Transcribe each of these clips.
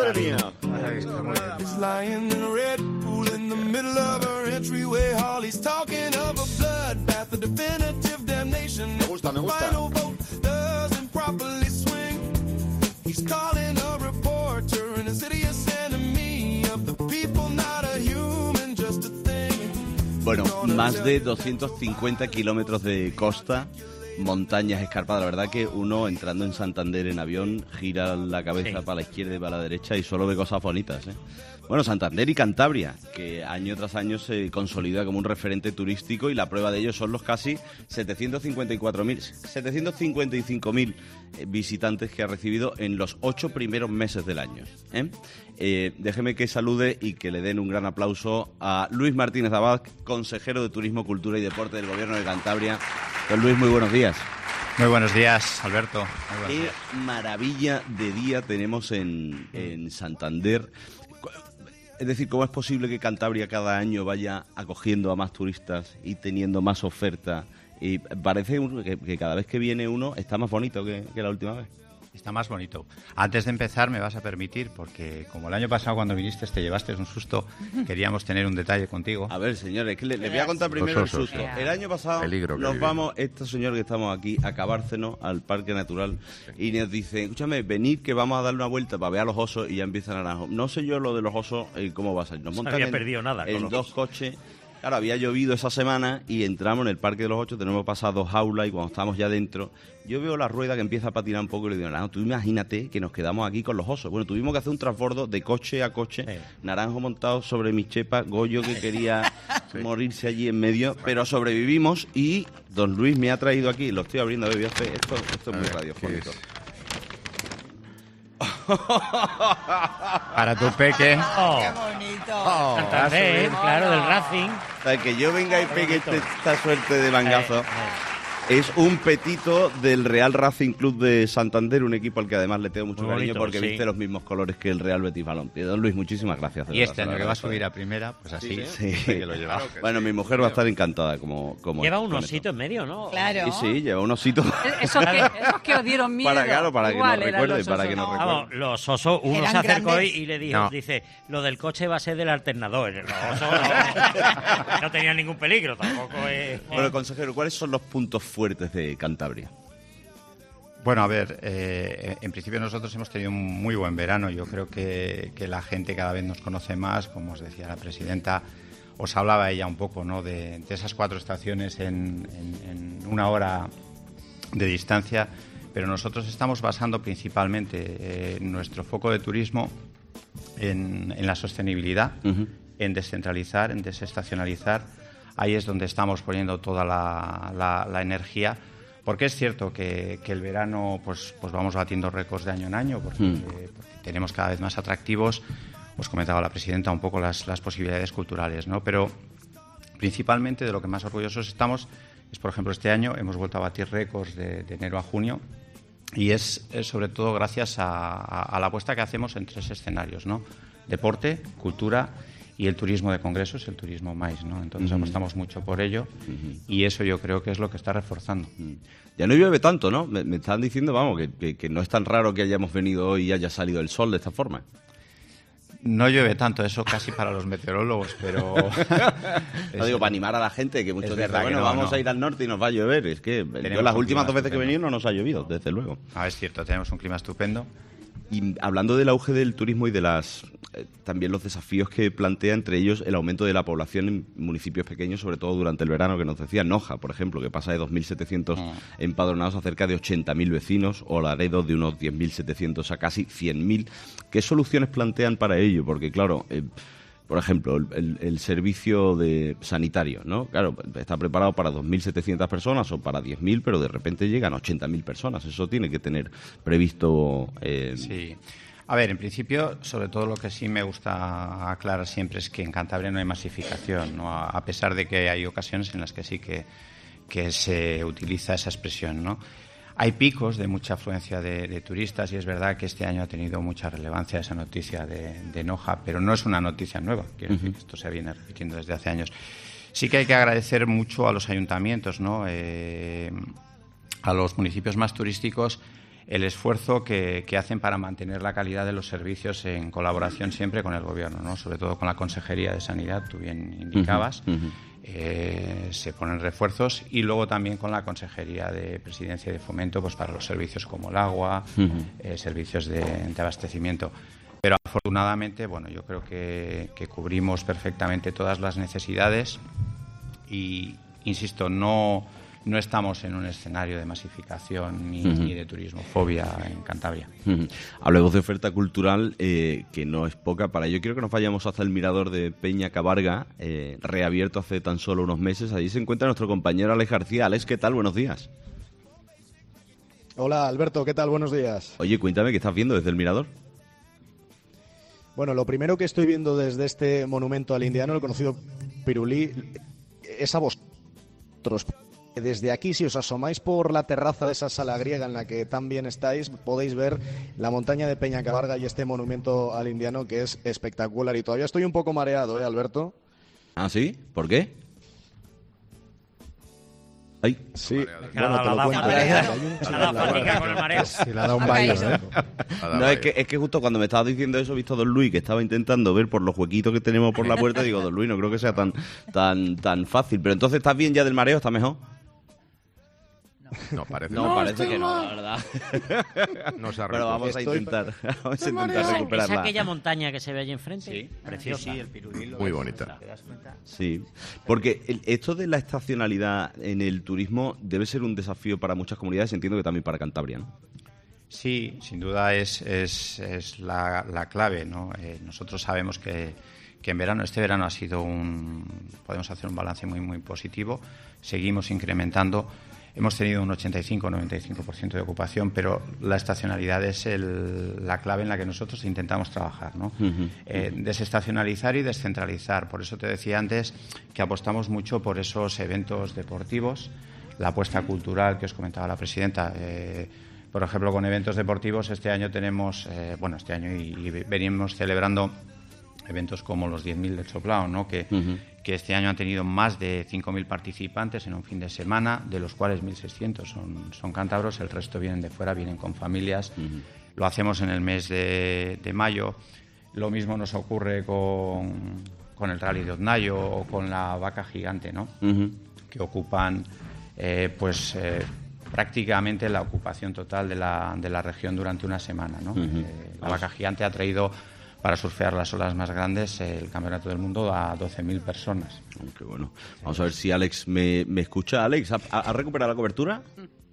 Madre mía. It's lying in a red pool in the middle of our entryway hall. He's talking of a bloodbath, a definitive damnation. Me gusta. Final vote doesn't properly swing. He's calling a reporter an insidious enemy of the people, not a human, just a thing. Bueno, más de 250 kilómetros de costa, montañas escarpadas. La verdad que uno entrando en Santander en avión gira la cabeza para la izquierda y para la derecha y solo ve cosas bonitas, ¿eh? Bueno, Santander y Cantabria, que año tras año se consolida como un referente turístico, y la prueba de ello son los casi 755.000 visitantes que ha recibido en los 8 primeros meses del año, ¿eh? Déjeme que salude y que le den un gran aplauso a Luis Martínez Abad, consejero de Turismo, Cultura y Deporte del Gobierno de Cantabria. Don Luis, muy buenos días. Muy buenos días, Alberto. Qué maravilla de día tenemos en Santander. Es decir, ¿cómo es posible que Cantabria cada año vaya acogiendo a más turistas y teniendo más oferta? Y parece que cada vez que viene uno está más bonito que la última vez. Está más bonito. Antes de empezar, me vas a permitir, porque como el año pasado cuando viniste te llevaste un susto, queríamos tener un detalle contigo. A ver, señores, que le voy a contar primero el susto. El año pasado nos vamos, este señor que estamos aquí, a Cabárceno, al Parque Natural, y nos dice, escúchame, venid que vamos a darle una vuelta para ver a los osos, y ya empieza Naranjo. No sé yo lo de los osos, cómo va a ser. Nos montan había perdido nada en dos coches. Claro, había llovido esa semana y entramos en el Parque de los Ocho, tenemos pasado jaulas, y cuando estamos ya dentro, yo veo la rueda que empieza a patinar un poco y le digo, Naranjo, tú imagínate que nos quedamos aquí con los osos. Bueno, tuvimos que hacer un transbordo de coche a coche, Naranjo montado sobre mi chepa, Goyo que quería morirse allí en medio, pero sobrevivimos, y don Luis me ha traído aquí, lo estoy abriendo, esto es muy radiofónico. Para tu peque. ¡Qué bonito! Santander, claro, del Racing. Para que yo venga y pegue esta suerte de mangazo. Es un petito del Real Racing Club de Santander, un equipo al que además le tengo mucho cariño porque viste los mismos colores que el Real Betis Balompié. Don Luis, muchísimas gracias. Y este año que va a subir a primera, pues así que lo lleva. Bueno, mi mujer va a estar encantada como lleva un osito en medio, ¿no? Claro. Y sí, lleva un osito. Esos que os dieron miedo. Para que nos recuerde, para que nos recuerde. Vamos, los osos, uno eran se acercó grandes. y le dijo, dice, lo del coche va a ser del alternador. Los osos no tenían ningún peligro, tampoco es... Bueno, consejero, ¿cuáles son los puntos fuertes de Cantabria? Bueno, a ver, en principio nosotros hemos tenido un muy buen verano. Yo creo que la gente cada vez nos conoce más, como os decía la presidenta, os hablaba ella un poco, ¿no?, de esas 4 estaciones en una hora de distancia, pero nosotros estamos basando principalmente nuestro foco de turismo en la sostenibilidad, en descentralizar, en desestacionalizar. Ahí es donde estamos poniendo toda la energía. Porque es cierto que el verano pues vamos batiendo récords de año en año, porque tenemos cada vez más atractivos. Os comentaba la presidenta un poco las posibilidades culturales, ¿no? Pero principalmente de lo que más orgullosos estamos es, por ejemplo, este año hemos vuelto a batir récords de enero a junio, y es sobre todo gracias a la apuesta que hacemos en 3 escenarios, ¿no? Deporte, cultura y el turismo de congresos, el turismo MAIS, ¿no? Entonces apostamos mucho por ello, y eso yo creo que es lo que está reforzando. Ya no llueve tanto, ¿no? Me están diciendo, vamos, que no es tan raro que hayamos venido hoy y haya salido el sol de esta forma. No llueve tanto, eso casi para los meteorólogos, pero... Lo digo, para animar a la gente, que muchos dicen, bueno, vamos a ir al norte y nos va a llover. Es que yo las últimas 2 veces que he venido no nos ha llovido, desde luego. Es cierto, tenemos un clima estupendo. Y hablando del auge del turismo y de también los desafíos que plantea, entre ellos el aumento de la población en municipios pequeños, sobre todo durante el verano, que nos decía Noja, por ejemplo, que pasa de 2.700 empadronados a cerca de 80.000 vecinos, o Laredo de unos 10.700 a casi 100.000. ¿Qué soluciones plantean para ello? Porque, claro, por ejemplo, el servicio sanitario, ¿no? Claro, está preparado para 2.700 personas o para 10.000, pero de repente llegan 80.000 personas. Eso tiene que tener previsto... Sí. A ver, en principio, sobre todo lo que sí me gusta aclarar siempre es que en Cantabria no hay masificación, ¿no? A pesar de que hay ocasiones en las que sí que se utiliza esa expresión, ¿no? Hay picos de mucha afluencia de turistas, y es verdad que este año ha tenido mucha relevancia esa noticia de Noja, pero no es una noticia nueva, quiero decir que esto se viene repitiendo desde hace años. Sí que hay que agradecer mucho a los ayuntamientos, ¿no? A los municipios más turísticos, el esfuerzo que hacen para mantener la calidad de los servicios en colaboración siempre con el Gobierno, ¿no? Sobre todo con la Consejería de Sanidad, tú bien indicabas. Se ponen refuerzos, y luego también con la Consejería de Presidencia y de Fomento, pues para los servicios como el agua, servicios de abastecimiento. Pero afortunadamente, bueno, yo creo que cubrimos perfectamente todas las necesidades y, insisto, no estamos en un escenario de masificación ni de turismofobia en Cantabria. Hablemos de oferta cultural, que no es poca. Para ello quiero que nos vayamos hasta el Mirador de Peña Cabarga, reabierto hace tan solo unos meses. Allí se encuentra nuestro compañero Alex García. Alex, ¿qué tal? Buenos días. Hola, Alberto, ¿qué tal? Buenos días. Oye, cuéntame, ¿qué estás viendo desde el Mirador? Bueno, lo primero que estoy viendo desde este monumento al indiano, el conocido Pirulí, es a vosotros. Desde aquí, si os asomáis por la terraza de esa sala griega en la que tan bien estáis, podéis ver la montaña de Peña Cabarga y este monumento al indiano, que es espectacular. Y todavía estoy un poco mareado, Alberto? ¿Ah, sí? ¿Por qué? Ay. Sí, bueno, te lo cuento. Sí, le ha dado un baño, ¿eh? No, es que justo cuando me estabas diciendo eso, he visto a don Luis, que estaba intentando ver por los huequitos que tenemos por la puerta, y digo, don Luis, no creo que sea tan fácil. Pero entonces, ¿estás bien ya del mareo? ¿Está mejor? No, parece que no, la verdad. No se ha Pero vamos a intentar recuperarla. ¿Es aquella montaña que se ve allí enfrente? Sí, preciosa. sí, el Pirulí. Muy bonita. ¿Te das cuenta? Sí, porque esto de la estacionalidad en el turismo debe ser un desafío para muchas comunidades, entiendo que también para Cantabria, ¿no? Sí, sin duda es la clave, ¿no? Nosotros sabemos que en verano, este verano ha sido podemos hacer un balance muy, muy positivo. Seguimos incrementando. Hemos tenido un 85-95% de ocupación, pero la estacionalidad es la clave en la que nosotros intentamos trabajar, ¿no? Desestacionalizar y descentralizar. Por eso te decía antes que apostamos mucho por esos eventos deportivos, la apuesta cultural que os comentaba la presidenta. Por ejemplo, con eventos deportivos, este año tenemos, y venimos celebrando eventos como los 10.000 del Choplao, ¿no? Que este año han tenido más de 5.000 participantes en un fin de semana, de los cuales 1.600 son cántabros, el resto vienen de fuera, vienen con familias. Lo hacemos en el mes de mayo. Lo mismo nos ocurre con el Rally de Oznayo o con la Vaca Gigante, ¿no? Que ocupan prácticamente la ocupación total de la región durante una semana, ¿no? La Vaca Gigante ha traído, para surfear las olas más grandes, el Campeonato del Mundo a 12.000 personas. Qué bueno. Vamos a ver si Alex me escucha. Alex, ¿ha recuperado la cobertura?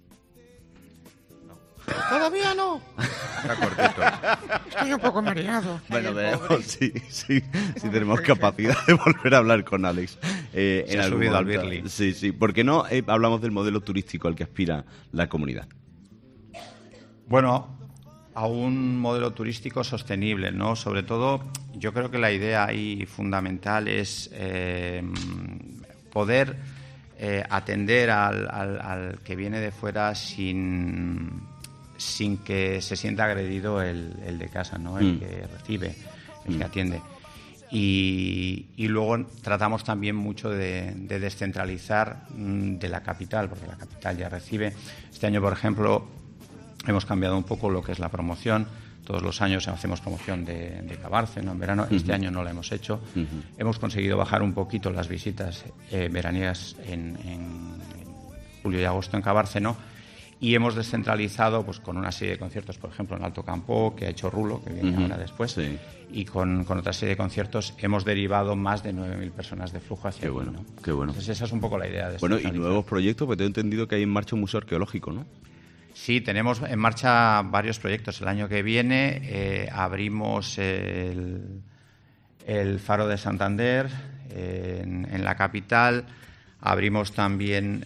Todavía no. Está cortito. Estoy un poco mareado. Bueno, veremos si tenemos capacidad de volver a hablar con Alex. Se ha subido al Birli. Sí. ¿Por qué no hablamos del modelo turístico al que aspira la comunidad? Bueno, a un modelo turístico sostenible, ¿no? Sobre todo, yo creo que la idea ahí fundamental es poder atender al que viene de fuera sin que se sienta agredido el de casa, ¿no? El que recibe, el que atiende. Y luego tratamos también mucho de descentralizar de la capital, porque la capital ya recibe. Este año, por ejemplo, hemos cambiado un poco lo que es la promoción. Todos los años hacemos promoción de Cabarce, ¿no? En verano. Este año no la hemos hecho. Hemos conseguido bajar un poquito las visitas veraniegas en julio y agosto en Cabarce, ¿no? Y hemos descentralizado pues con una serie de conciertos, por ejemplo, en Alto Campo, que ha hecho Rulo, que viene ahora después, y con otra serie de conciertos hemos derivado más de 9.000 personas de flujo hacia aquí, ¿no? Qué bueno. Entonces esa es un poco la idea. Bueno, y nuevos proyectos, porque tengo entendido que hay en marcha un museo arqueológico, ¿no? Sí, tenemos en marcha varios proyectos. El año que viene abrimos el Faro de Santander en la capital. Abrimos también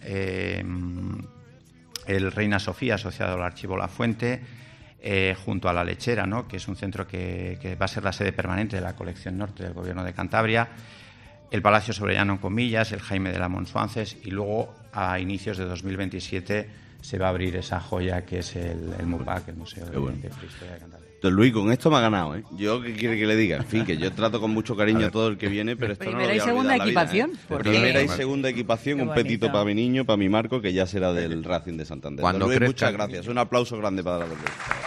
el Reina Sofía, asociado al Archivo La Fuente, junto a La Lechera, ¿no? Que es un centro que va a ser la sede permanente de la colección norte del Gobierno de Cantabria. El Palacio Soberano en Comillas, el Jaime de la Monsuances, y luego a inicios de 2027 se va a abrir esa joya que es el MUPAC, el Museo de Prehistoria de Cantabria. Don Luis, con esto me ha ganado, ¿eh? Yo, ¿qué quiere que le diga? En fin, que yo trato con mucho cariño a todo el que viene, pero esto no lo voy a Primera y segunda olvidar la vida, equipación, ¿eh? porque- Primera y segunda equipación, Qué un petito bonito. para mi niño, para mi Marco, que ya será del Racing de Santander. Cuando Don Luis, crezca- muchas gracias. Un aplauso grande para Don Luis.